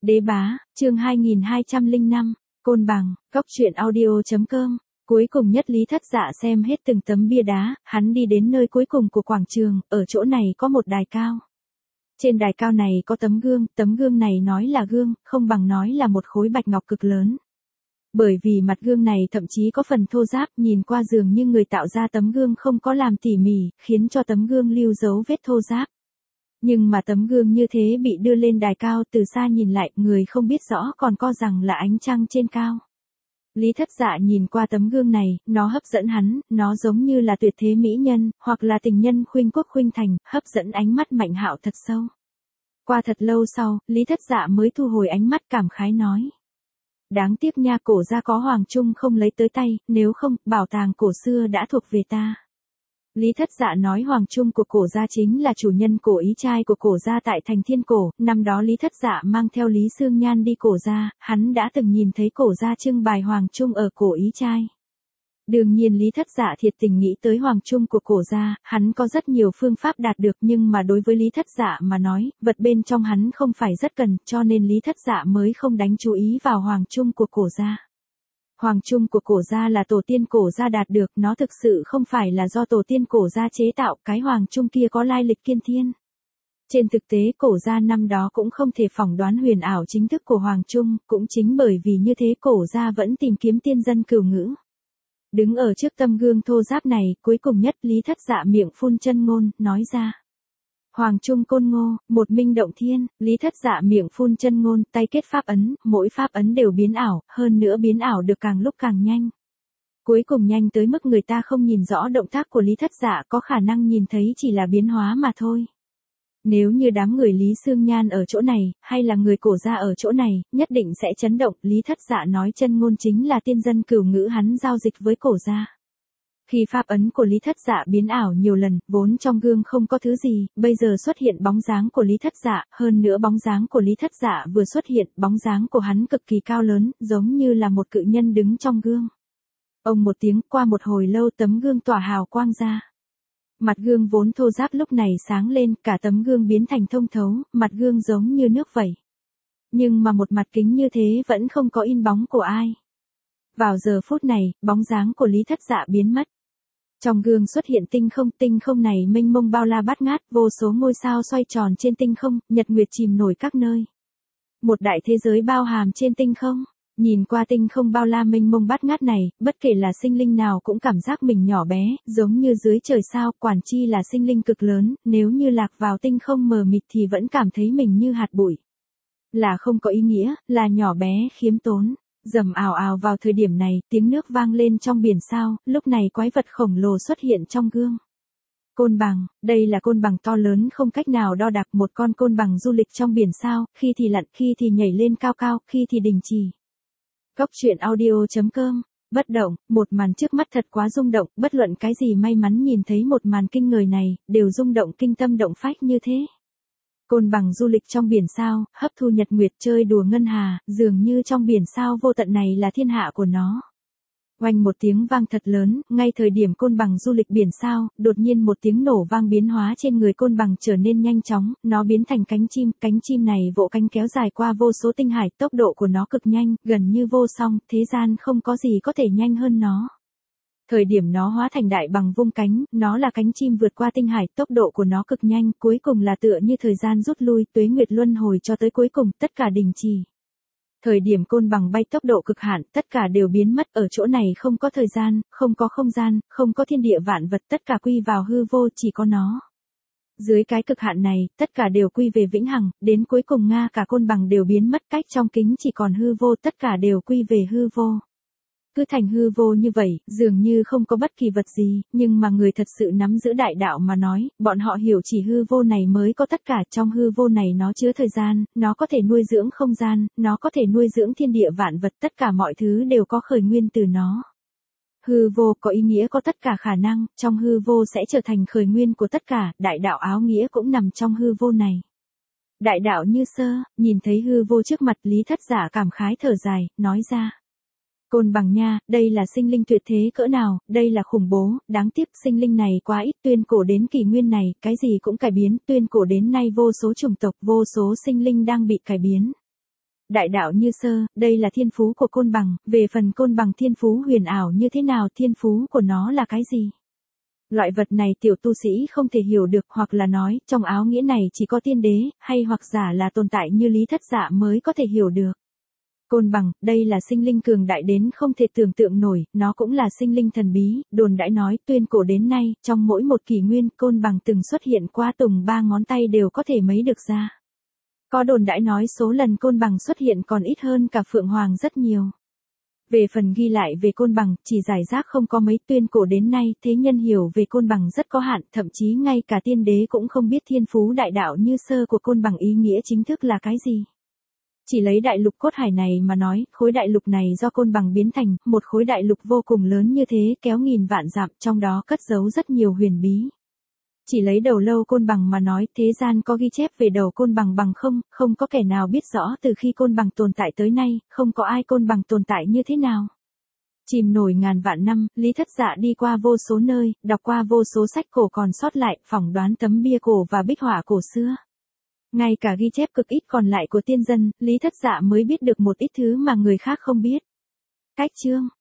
Đế bá, chương 2205, Côn Bằng, Cóc truyện audio.com. Cuối cùng nhất Lý Thất Dạ xem hết từng tấm bia đá, hắn đi đến nơi cuối cùng của quảng trường, ở chỗ này có một đài cao. Trên đài cao này có tấm gương này nói là gương, không bằng nói là một khối bạch ngọc cực lớn. Bởi vì mặt gương này thậm chí có phần thô ráp, nhìn qua dường như người tạo ra tấm gương không có làm tỉ mỉ, khiến cho tấm gương lưu dấu vết thô ráp. Nhưng mà tấm gương như thế bị đưa lên đài cao, từ xa nhìn lại, người không biết rõ còn co rằng là ánh trăng trên cao. Lý Thất Dạ nhìn qua tấm gương này, nó hấp dẫn hắn, nó giống như là tuyệt thế mỹ nhân, hoặc là tình nhân khuynh quốc khuynh thành, hấp dẫn ánh mắt Mạnh Hạo thật sâu. Qua thật lâu sau, Lý Thất Dạ mới thu hồi ánh mắt cảm khái nói. Đáng tiếc nha, cổ gia có hoàng trung không lấy tới tay, nếu không, bảo tàng cổ xưa đã thuộc về ta. Lý Thất Dạ nói hoàng trung của cổ gia chính là chủ nhân cổ ý trai của cổ gia tại thành Thiên Cổ, năm đó Lý Thất Dạ mang theo Lý Sương Nhan đi cổ gia, hắn đã từng nhìn thấy cổ gia trưng bày hoàng trung ở cổ ý trai. Đương nhiên Lý Thất Dạ thiệt tình nghĩ tới hoàng trung của cổ gia, hắn có rất nhiều phương pháp đạt được, nhưng mà đối với Lý Thất Dạ mà nói, vật bên trong hắn không phải rất cần, cho nên Lý Thất Dạ mới không đánh chú ý vào hoàng trung của cổ gia. Hoàng trung của cổ gia là tổ tiên cổ gia đạt được, nó thực sự không phải là do tổ tiên cổ gia chế tạo, cái hoàng trung kia có lai lịch kiên thiên. Trên thực tế cổ gia năm đó cũng không thể phỏng đoán huyền ảo chính thức của hoàng trung, cũng chính bởi vì như thế cổ gia vẫn tìm kiếm tiên dân cửu ngữ. Đứng ở trước tấm gương thô ráp này, cuối cùng nhất Lý Thất Dạ miệng phun chân ngôn, nói ra. Hoàng trung côn ngô, một minh động thiên, Lý Thất Dạ miệng phun chân ngôn, tay kết pháp ấn, mỗi pháp ấn đều biến ảo, hơn nữa biến ảo được càng lúc càng nhanh. Cuối cùng nhanh tới mức người ta không nhìn rõ động tác của Lý Thất Dạ, có khả năng nhìn thấy chỉ là biến hóa mà thôi. Nếu như đám người Lý Sương Nhan ở chỗ này, hay là người cổ gia ở chỗ này, nhất định sẽ chấn động. Lý Thất Dạ nói chân ngôn chính là tiên dân cửu ngữ hắn giao dịch với cổ gia. Khi pháp ấn của Lý Thất Dạ biến ảo nhiều lần, vốn trong gương không có thứ gì, bây giờ xuất hiện bóng dáng của Lý Thất Dạ, hơn nữa bóng dáng của Lý Thất Dạ vừa xuất hiện, bóng dáng của hắn cực kỳ cao lớn, giống như là một cự nhân đứng trong gương. Ông một tiếng, qua một hồi lâu tấm gương tỏa hào quang ra. Mặt gương vốn thô ráp lúc này sáng lên, cả tấm gương biến thành thông thấu, mặt gương giống như nước vẩy. Nhưng mà một mặt kính như thế vẫn không có in bóng của ai. Vào giờ phút này, bóng dáng của Lý Thất Dạ biến mất. Trong gương xuất hiện tinh không này mênh mông bao la bát ngát, vô số ngôi sao xoay tròn trên tinh không, nhật nguyệt chìm nổi các nơi. Một đại thế giới bao hàm trên tinh không. Nhìn qua tinh không bao la mênh mông bát ngát này, bất kể là sinh linh nào cũng cảm giác mình nhỏ bé, giống như dưới trời sao, quản chi là sinh linh cực lớn, nếu như lạc vào tinh không mờ mịt thì vẫn cảm thấy mình như hạt bụi. Là không có ý nghĩa, là nhỏ bé, khiếm tốn. Rầm ào ào vào thời điểm này, tiếng nước vang lên trong biển sao, lúc này quái vật khổng lồ xuất hiện trong gương. Côn bằng, đây là côn bằng to lớn không cách nào đo đạc, một con côn bằng du lịch trong biển sao, khi thì lặn, khi thì nhảy lên cao cao, khi thì đình chỉ. Cóc truyện audio.com, bất động, một màn trước mắt thật quá rung động, bất luận cái gì may mắn nhìn thấy một màn kinh người này, đều rung động kinh tâm động phách như thế. Côn bằng du lịch trong biển sao, hấp thu nhật nguyệt chơi đùa ngân hà, dường như trong biển sao vô tận này là thiên hạ của nó. Oanh một tiếng vang thật lớn, ngay thời điểm côn bằng du lịch biển sao, đột nhiên một tiếng nổ vang biến hóa trên người côn bằng trở nên nhanh chóng, nó biến thành cánh chim này vỗ cánh kéo dài qua vô số tinh hải, tốc độ của nó cực nhanh, gần như vô song, thế gian không có gì có thể nhanh hơn nó. Thời điểm nó hóa thành đại bằng vung cánh, nó là cánh chim vượt qua tinh hải, tốc độ của nó cực nhanh, cuối cùng là tựa như thời gian rút lui, tuế nguyệt luân hồi cho tới cuối cùng, tất cả đình chỉ. Thời điểm côn bằng bay tốc độ cực hạn, tất cả đều biến mất, ở chỗ này không có thời gian, không có không gian, không có thiên địa vạn vật, tất cả quy vào hư vô, chỉ có nó. Dưới cái cực hạn này, tất cả đều quy về vĩnh hằng, đến cuối cùng cả côn bằng đều biến mất, cách trong kính chỉ còn hư vô, tất cả đều quy về hư vô. Cứ thành hư vô như vậy, dường như không có bất kỳ vật gì, nhưng mà người thật sự nắm giữ đại đạo mà nói, bọn họ hiểu chỉ hư vô này mới có tất cả, trong hư vô này nó chứa thời gian, nó có thể nuôi dưỡng không gian, nó có thể nuôi dưỡng thiên địa vạn vật, tất cả mọi thứ đều có khởi nguyên từ nó. Hư vô có ý nghĩa có tất cả khả năng, trong hư vô sẽ trở thành khởi nguyên của tất cả, đại đạo áo nghĩa cũng nằm trong hư vô này. Đại đạo như sơ, nhìn thấy hư vô trước mặt Lý Thất Dạ cảm khái thở dài, nói ra. Côn bằng nha, đây là sinh linh tuyệt thế cỡ nào, đây là khủng bố, đáng tiếc sinh linh này quá ít, tuyên cổ đến kỷ nguyên này, cái gì cũng cải biến, tuyên cổ đến nay vô số chủng tộc, vô số sinh linh đang bị cải biến. Đại đạo như sơ, đây là thiên phú của côn bằng, về phần côn bằng thiên phú huyền ảo như thế nào, thiên phú của nó là cái gì? Loại vật này tiểu tu sĩ không thể hiểu được, hoặc là nói, trong áo nghĩa này chỉ có tiên đế, hay hoặc giả là tồn tại như Lý Thất Dạ mới có thể hiểu được. Côn bằng, đây là sinh linh cường đại đến không thể tưởng tượng nổi, nó cũng là sinh linh thần bí, đồn đãi nói tuyên cổ đến nay, trong mỗi một kỷ nguyên, côn bằng từng xuất hiện qua tùng 3 ngón tay đều có thể mấy được ra. Có đồn đãi nói số lần côn bằng xuất hiện còn ít hơn cả Phượng Hoàng rất nhiều. Về phần ghi lại về côn bằng, chỉ giải rác không có mấy, tuyên cổ đến nay, thế nhân hiểu về côn bằng rất có hạn, thậm chí ngay cả tiên đế cũng không biết thiên phú đại đạo như sơ của côn bằng ý nghĩa chính thức là cái gì. Chỉ lấy đại lục cốt hải này mà nói, khối đại lục này do côn bằng biến thành, một khối đại lục vô cùng lớn như thế, kéo nghìn vạn dặm, trong đó cất giấu rất nhiều huyền bí. Chỉ lấy đầu lâu côn bằng mà nói, thế gian có ghi chép về đầu côn bằng bằng không, không có kẻ nào biết rõ từ khi côn bằng tồn tại tới nay, không có ai côn bằng tồn tại như thế nào. Chìm nổi ngàn vạn năm, Lý Thất Dạ đi qua vô số nơi, đọc qua vô số sách cổ còn sót lại, phỏng đoán tấm bia cổ và bích họa cổ xưa. Ngay cả ghi chép cực ít còn lại của tiên dân, Lý Thất Dạ mới biết được một ít thứ mà người khác không biết. Cách chương